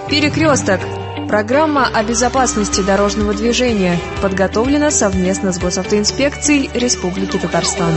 Перекресток. Программа о безопасности дорожного движения подготовлена совместно с Госавтоинспекцией Республики Татарстан.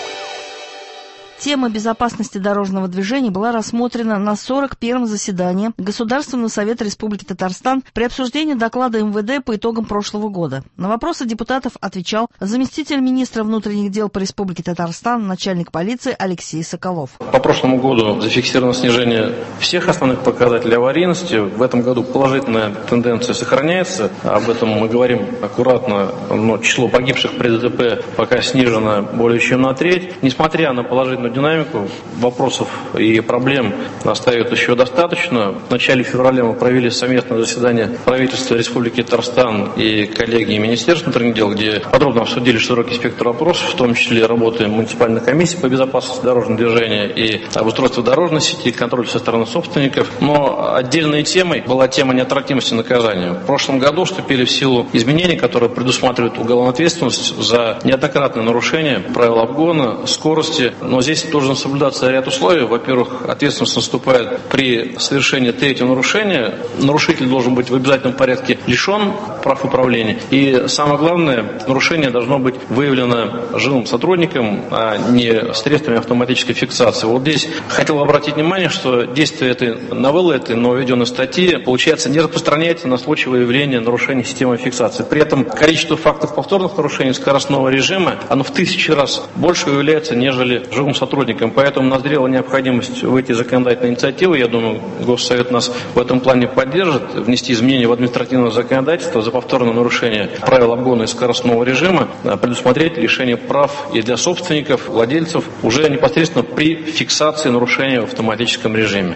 Тема безопасности дорожного движения была рассмотрена на 41-м заседании Государственного совета Республики Татарстан при обсуждении доклада МВД по итогам прошлого года. На вопросы депутатов отвечал заместитель министра внутренних дел по Республике Татарстан, начальник полиции Алексей Соколов. По прошлому году зафиксировано снижение всех основных показателей аварийности. В этом году положительная тенденция сохраняется. Об этом мы говорим аккуратно, но число погибших при ДТП пока снижено более чем на треть. Несмотря на положительную динамику, вопросов и проблем остается еще достаточно. В начале февраля мы провели совместное заседание правительства Республики Татарстан и коллегии Министерства внутренних дел, где подробно обсудили широкий спектр вопросов, в том числе работы муниципальной комиссии по безопасности дорожного движения и обустройства дорожной сети, контроль со стороны собственников. Но отдельной темой была тема неотвратимости наказания. В прошлом году вступили в силу изменения, которые предусматривают уголовную ответственность за неоднократное нарушение правил обгона, скорости. Но здесь должен соблюдаться ряд условий. Во-первых, ответственность наступает при совершении третьего нарушения. Нарушитель должен быть в обязательном порядке лишен прав управления. И самое главное, нарушение должно быть выявлено живым сотрудником, а не средствами автоматической фиксации. Вот здесь хотел обратить внимание, что действие этой новеллы, этой нововведенной статьи, получается, не распространяется на случай выявления нарушений системы фиксации. При этом количество фактов повторных нарушений скоростного режима, оно в 1000 раз больше выявляется, нежели живым сотрудникам. Поэтому назрела необходимость выйти законодательной инициативы. Я думаю, Госсовет нас в этом плане поддержит, внести изменения в административное законодательство за повторное нарушение правил обгона и скоростного режима, предусмотреть лишение прав и для собственников, владельцев уже непосредственно при фиксации нарушения в автоматическом режиме.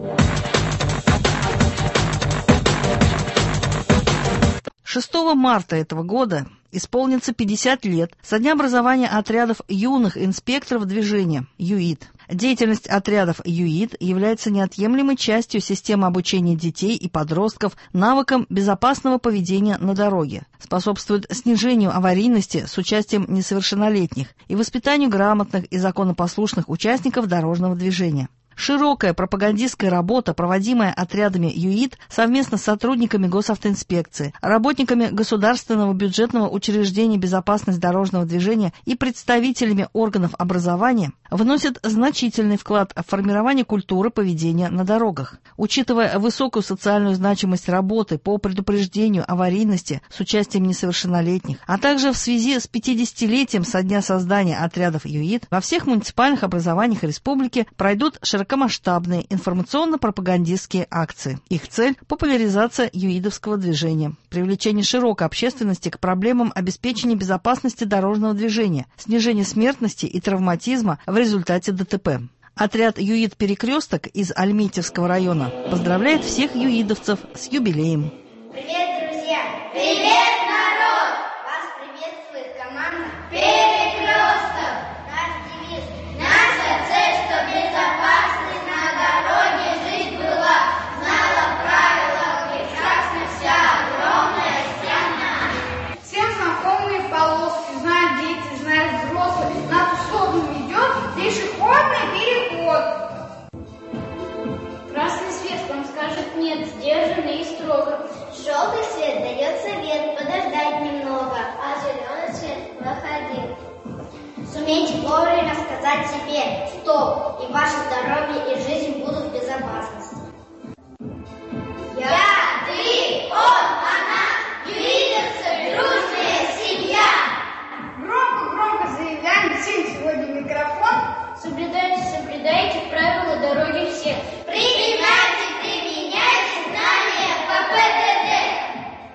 6 марта этого года исполнится 50 лет со дня образования отрядов юных инспекторов движения ЮИД. Деятельность отрядов ЮИД является неотъемлемой частью системы обучения детей и подростков навыкам безопасного поведения на дороге, способствует снижению аварийности с участием несовершеннолетних и воспитанию грамотных и законопослушных участников дорожного движения. Широкая пропагандистская работа, проводимая отрядами ЮИД совместно с сотрудниками Госавтоинспекции, работниками Государственного бюджетного учреждения безопасности дорожного движения и представителями органов образования, вносит значительный вклад в формирование культуры поведения на дорогах. Учитывая высокую социальную значимость работы по предупреждению аварийности с участием несовершеннолетних, а также в связи с 50-летием со дня создания отрядов ЮИД, во всех муниципальных образованиях республики пройдут широкомасштабные информационно-пропагандистские акции. Их цель – популяризация юидовского движения, привлечение широкой общественности к проблемам обеспечения безопасности дорожного движения, снижение смертности и травматизма в результате ДТП. Отряд ЮИД «Перекресток» из Альметьевского района поздравляет всех юидовцев с юбилеем. Привет, друзья! Привет, народ! Вас приветствует команда «Перекресток». Наш девиз – наша цель, что безопасность на дороге жить была, знала правила прекрасно вся огромная страна. Всем знакомые полоски, знают дети, знают взрослые. На ту сторону идет пешеходный переход. Красный свет вам скажет нет, сдержанно и строго. Желтый свет дает совет подождать немного, а зеленый свет проходи. Сумейте вовремя сказать себе «стоп», и ваше здоровье и жизнь будут в безопасности. Я, ты, он, она, юидовцы, дружная семья. Громко заявляем всем сегодня микрофон. Соблюдайте правила дороги все. Применяйте знания по ПДД.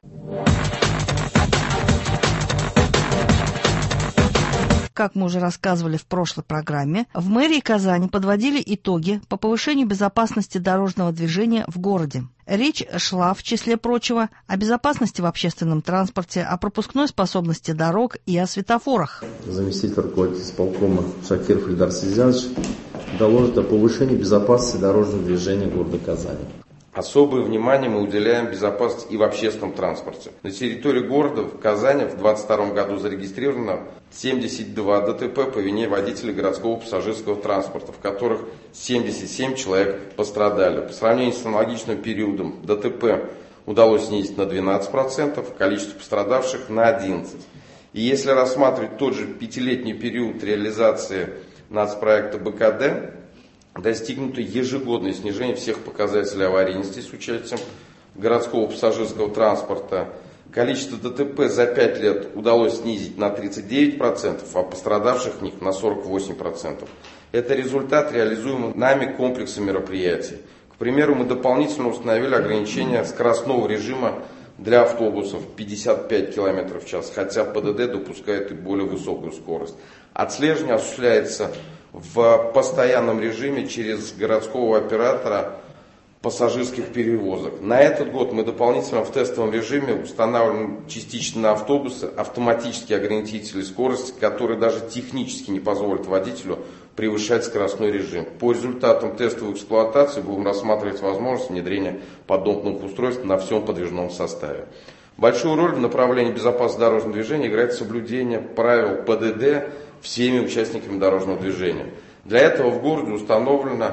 Как мы уже рассказывали в прошлой программе, в мэрии Казани подводили итоги по повышению безопасности дорожного движения в городе. Речь шла, в числе прочего, о безопасности в общественном транспорте, о пропускной способности дорог и о светофорах. Заместитель руководителя исполкома Шакиров Ильдар Сизянович доложит о повышении безопасности дорожного движения города Казани. Особое внимание мы уделяем безопасности и в общественном транспорте. На территории города в Казани в 2022 году зарегистрировано 72 ДТП по вине водителей городского пассажирского транспорта, в которых 77 человек пострадали. По сравнению с аналогичным периодом ДТП удалось снизить на 12%, количество пострадавших на 11%. И если рассматривать тот же пятилетний период реализации нацпроекта БКД, достигнуто ежегодное снижение всех показателей аварийности с участием городского пассажирского транспорта. Количество ДТП за 5 лет удалось снизить на 39%, а пострадавших в них на 48%. Это результат реализуемого нами комплекса мероприятий. К примеру, мы дополнительно установили ограничение скоростного режима для автобусов 55 км в час, хотя ПДД допускает и более высокую скорость. Отслеживание осуществляется в постоянном режиме через городского оператора пассажирских перевозок. На этот год мы дополнительно в тестовом режиме устанавливаем частично на автобусы автоматические ограничители скорости, которые даже технически не позволят водителю превышать скоростной режим. По результатам тестовой эксплуатации будем рассматривать возможность внедрения подобных устройств на всем подвижном составе. Большую роль в направлении безопасности дорожного движения играет соблюдение правил ПДД всеми участниками дорожного движения. Для этого в городе установлено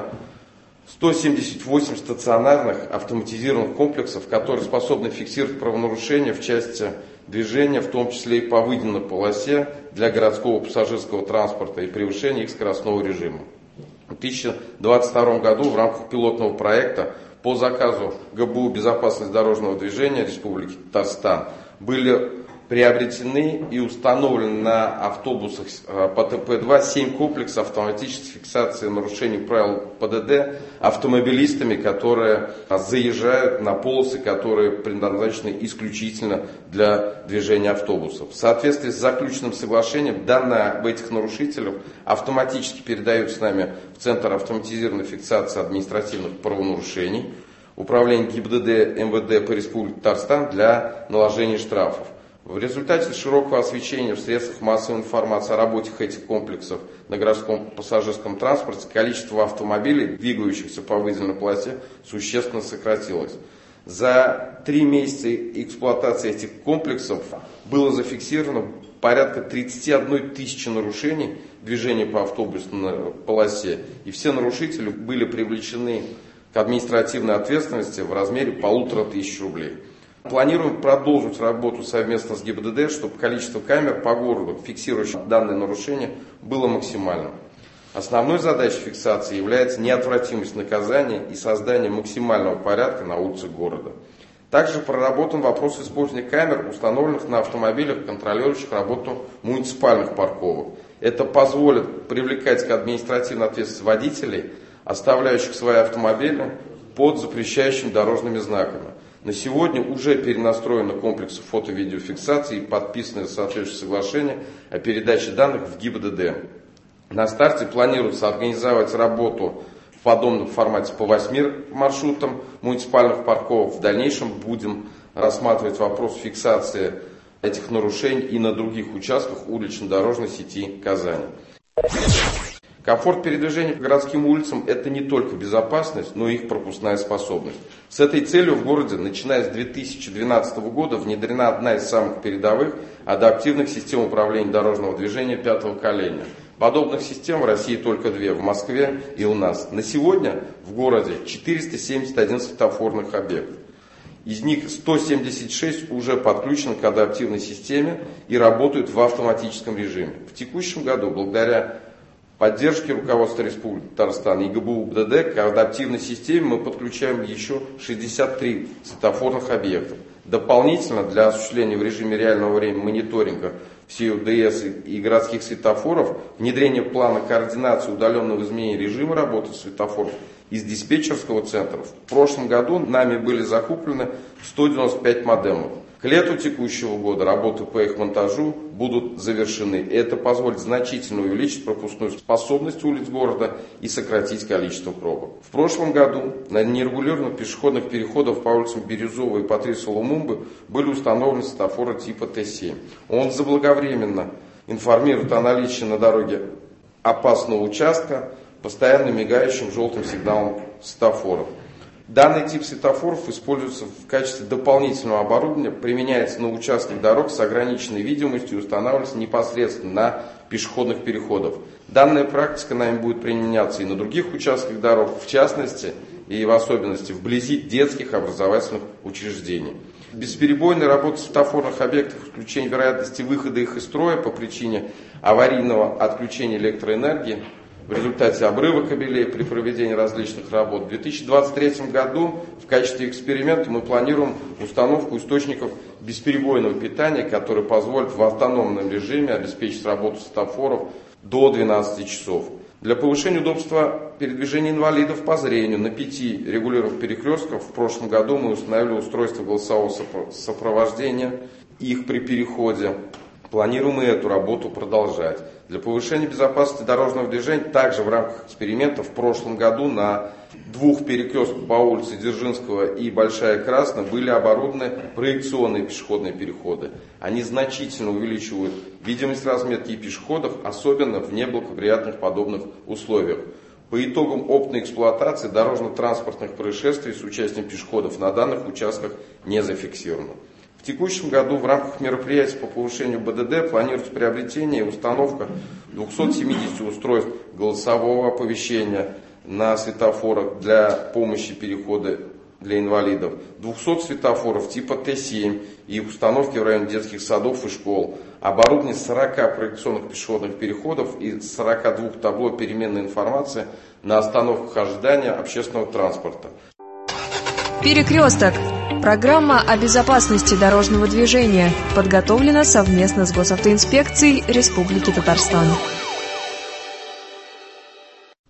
178 стационарных автоматизированных комплексов, которые способны фиксировать правонарушения в части движения, в том числе и по выделенной полосе для городского пассажирского транспорта и превышения их скоростного режима. В 2022 году в рамках пилотного проекта по заказу ГБУ «Безопасность дорожного движения» Республики Татарстан были приобретены и установлены на автобусах по ТП-2 7 комплексов автоматической фиксации нарушений правил ПДД автомобилистами, которые заезжают на полосы, которые предназначены исключительно для движения автобусов. В соответствии с заключенным соглашением данные об этих нарушителях автоматически передаются нами в Центр автоматизированной фиксации административных правонарушений Управления ГИБДД МВД по Республике Татарстан для наложения штрафов. В результате широкого освещения в средствах массовой информации о работе этих комплексов на городском пассажирском транспорте количество автомобилей, двигающихся по выделенной полосе, существенно сократилось. За 3 месяца эксплуатации этих комплексов было зафиксировано порядка 31 тысячи нарушений движения по автобусной полосе, и все нарушители были привлечены к административной ответственности в размере 1500 рублей. Планируем продолжить работу совместно с ГИБДД, чтобы количество камер по городу, фиксирующих данные нарушения, было максимальным. Основной задачей фиксации является неотвратимость наказания и создание максимального порядка на улицах города. Также проработан вопрос использования камер, установленных на автомобилях, контролирующих работу муниципальных парковок. Это позволит привлекать к административной ответственности водителей, оставляющих свои автомобили под запрещающими дорожными знаками. На сегодня уже перенастроены комплексы фото-видеофиксации и подписаны соответствующие соглашения о передаче данных в ГИБДД. На старте планируется организовать работу в подобном формате по 8 маршрутам муниципальных парковок. В дальнейшем будем рассматривать вопрос фиксации этих нарушений и на других участках улично-дорожной сети Казани. Комфорт передвижения по городским улицам – это не только безопасность, но и их пропускная способность. С этой целью в городе, начиная с 2012 года, внедрена одна из самых передовых адаптивных систем управления дорожного движения 5-го поколения. Подобных систем в России только 2 – в Москве и у нас. На сегодня в городе 471 светофорных объектов. Из них 176 уже подключены к адаптивной системе и работают в автоматическом режиме. В текущем году, благодаря поддержки руководства Республики Татарстан и ГБУ БДД к адаптивной системе мы подключаем еще 63 светофорных объектов. Дополнительно для осуществления в режиме реального времени мониторинга всей УДС и городских светофоров, внедрение плана координации удаленного изменения режима работы светофоров из диспетчерского центра. В прошлом году нами были закуплены 195 модемов. К лету текущего года работы по их монтажу будут завершены. И это позволит значительно увеличить пропускную способность улиц города и сократить количество пробок. В прошлом году на нерегулированных пешеходных переходах по улицам Бирюзовой и Патриции Лумумбы были установлены светофоры типа Т7. Он заблаговременно информирует о наличии на дороге опасного участка, постоянно мигающим желтым сигналом светофоров. Данный тип светофоров используется в качестве дополнительного оборудования, применяется на участках дорог с ограниченной видимостью и устанавливается непосредственно на пешеходных переходах. Данная практика нами будет применяться и на других участках дорог, в частности и в особенности вблизи детских образовательных учреждений. Бесперебойная работа светофорных объектов, исключение вероятности выхода их из строя по причине аварийного отключения электроэнергии в результате обрыва кабелей при проведении различных работ. В 2023 году в качестве эксперимента мы планируем установку источников бесперебойного питания, которые позволят в автономном режиме обеспечить работу светофоров до 12 часов. Для повышения удобства передвижения инвалидов по зрению на 5 регулируемых перекрестках в прошлом году мы установили устройство голосового сопровождения их при переходе. Планируем и эту работу продолжать. Для повышения безопасности дорожного движения также в рамках эксперимента в прошлом году на 2 перекрестках по улице Дзержинского и Большая Красная были оборудованы проекционные пешеходные переходы. Они значительно увеличивают видимость разметки и пешеходов, особенно в неблагоприятных подобных условиях. По итогам опытной эксплуатации дорожно-транспортных происшествий с участием пешеходов на данных участках не зафиксировано. В текущем году в рамках мероприятий по повышению БДД планируется приобретение и установка 270 устройств голосового оповещения на светофорах для помощи перехода для инвалидов, 200 светофоров типа Т7 и установки в районе детских садов и школ, оборудование 40 проекционных пешеходных переходов и 42 табло переменной информации на остановках ожидания общественного транспорта. Перекресток. Программа о безопасности дорожного движения подготовлена совместно с Госавтоинспекцией Республики Татарстан.